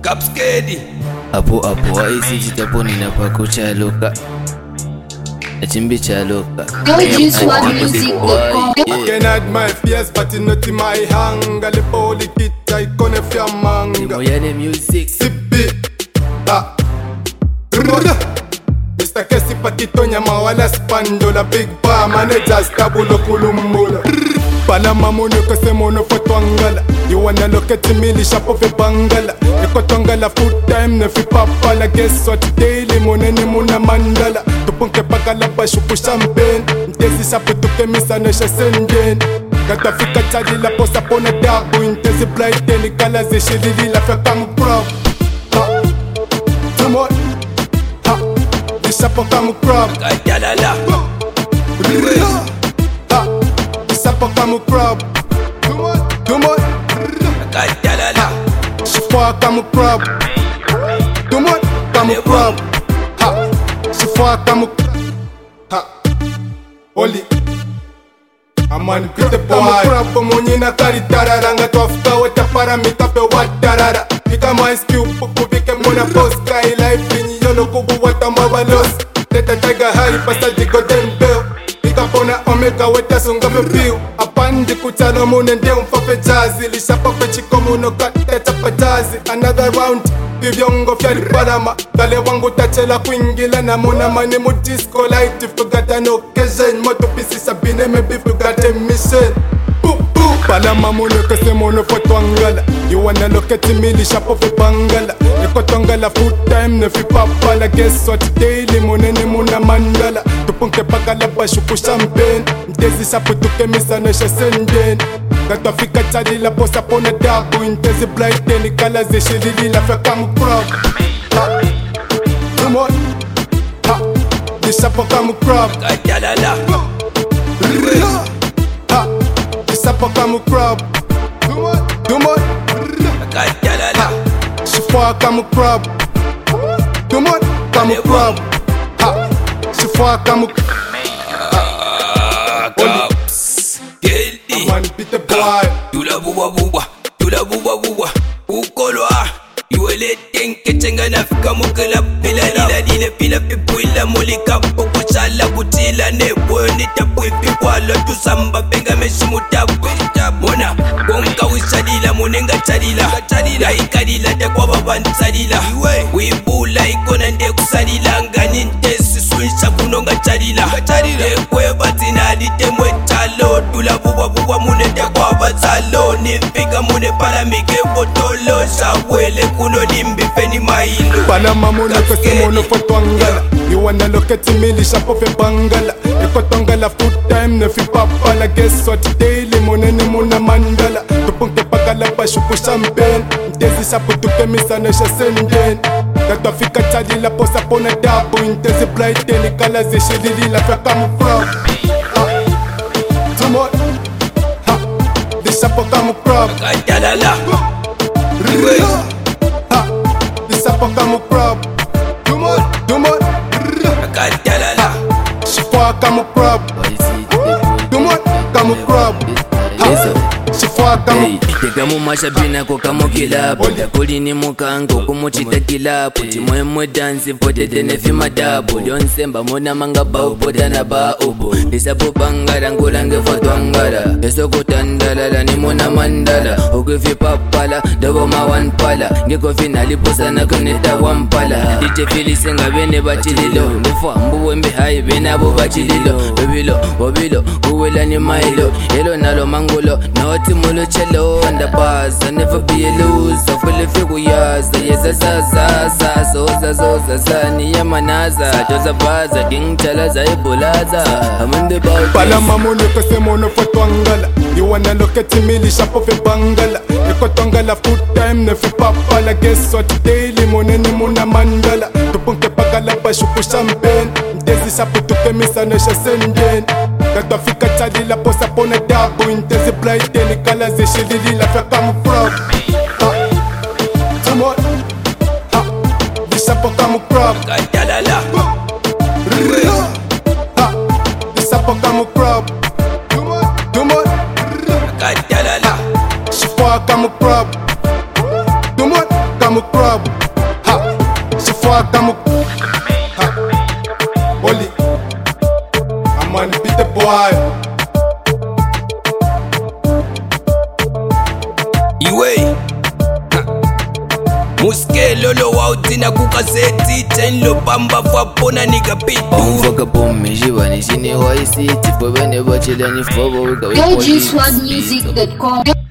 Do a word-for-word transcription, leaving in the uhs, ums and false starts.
Capskedi Apo apo isi taponi na pakuchaluka Achimbi chaluka Just one music dot com. I can hide my fears but it's not in my hang. Ale poli kita ikone fya manga Moyane music Sipi Ta Mister Kesi patito nyama wala spandola. Big bar managers tabulo kulumbula. Pala mamono kase mono fotwangala. You wanna look at me li shapo fe bangala. Eko twangala full time ne fi papala. Guess what daily moneni muna mandala. Tupunke pakala pa shupu champagne. Ntezi sapu tuke misa ne shasenden. Kata fika chadi la posa pona dabu. Intezi blight teni kala zeshilili la fe kamu prop. Ha Tumo Ha Di shapo kamu prop. Kajalala Ha Di shapo kamu prop. Tumo Kajalala Shifwa kamu prop. Tumo kamu prop. Ha Shifwa kamu Ha Oli Aman pite boy Kamu mwenye na kari tarara. Nga tuafuka weta para mitape watarara. Ika ma S Q pupu vike mwana post. Kai life inyi yono kubu wata mabalos. Teta taiga hai pasa digo dembeo. Ika pona omega weta sunga fe piu. Apandi kutano mune ndia mfafe jazi. Lishapa fe chiko muno kate chapa jazi. Another round Vivyongo fyari parama. Dale wangu tachela kuingila na muna mani mu disco light. If you got an occasion moto pisi sabine maybe if you got a mission. Pala mamono kase mono fotwangala. You wanna look at me li shapo fe bangala. Eko twangala full time ne fi papala. Guess what daily moneni muna mandala. Tupunke pakala pa shupu champagne. Ntezi sapu tuke misa ne shasenden. Kata fika chadi la posa pona dabu. Intezi blight teni kala zeshilili la fe kamu prop. Ha Tumo Ha Di shapo kamu prop. Kajalala Ha Di shapo kamu prop. Tumo Kajalala Shifwa kamu prop. Tumo kamu prop. Ha Shifwa kamu Capskedi Man pite boy. Tula buwa buwa Tula buwa buwa Ukolwa Yuele tenke chenga na fika mukila. Pila lila lile pila pipuila. Mulika poko shala kutila. Nebo nitapu ipiwala. Tusamba benga meshi mutapu. Mona Bonga wisadila munenga chadila. La ikadila tekwa babantu sadila. Wibula ikona nde kusadila. Ngani ntesi suisha kunonga chadila. Ekwe batina litemwe chalo. Tula buwa buwa mune tekwa batalo. Nifika mune pala mike botolo. Shawele kuno limbi feni mailo. Pala mamono kase mono fotwangala. You wanna look at me li shapo fe bangala. Eko twangala full time ne fi papala. Guess what daily moneni muna mandala. Tupunke pakala pa shupu champagne. Ntezi sapu tuke misa ne shasenden. Kata fika chadi la posa pona dabu. Intezi blight teni kala zeshilili la fe kamu prop. Ha Tumo Ha Di shapo kamu prop. Kajalala Ha Di shapo kamu prop. Tumo Tumo Kajalala Shifwa kamu prop. Tumo kamu prop. Ha Shifwa kamu Hey, tegamu mashabina ko kamo kilapo. Takuli ni mukango kumuchita kilapo. Timwe mwe dansi pote tene fi madabu. Lyonsemba mona manga bau pote na ba ubu. Disabu bangara ngulange fotwangala. Yeso kutandala ni mona mandala. Ukifi papala dobo mawan pala. Ngeko finali posa na kuneta wampala. D J Philly senga bene bachililo. Mbufa mbuwe mbe hai bene abo bachililo. Bebilo wabilo uwela ni mailo. Elo nalo mangulo noti mulo chelo. On the bars, I never be a loser. Full of figures, yes, yes, yes, yes. Soza, soza, sani ya manaza. Toza baza, king chalaza, ibulaza. I'm in the ball. Pala mamono kase mono fotwangala. You wanna look at me li shapo fe bangala. Eko twangala full time ne fi papala. Guess what daily moneni muna mandala. Tupunke pakala pa shupu champagne. Ntezi sapu tuke misa ne shasenden. Kata fika chadi la posa pona dabu. Intezi blight teni kala zeshilili la fe kamu prop. Ha Tumo Ha Di shapo kamu prop. Kajalala Ha Di shapo kamu prop. Tumo Kajalala Shifwa kamu prop. Tumo kamu prop. I'm a ha. Oli, I'm on the beat the boy. Iwe Muskelo lo wautina kukaseti ten lo bamba fapona nika pitu Mfoka pomme jivani chini wa isiti Pobe ne bachile ni fobo wika K G Swag Music dot com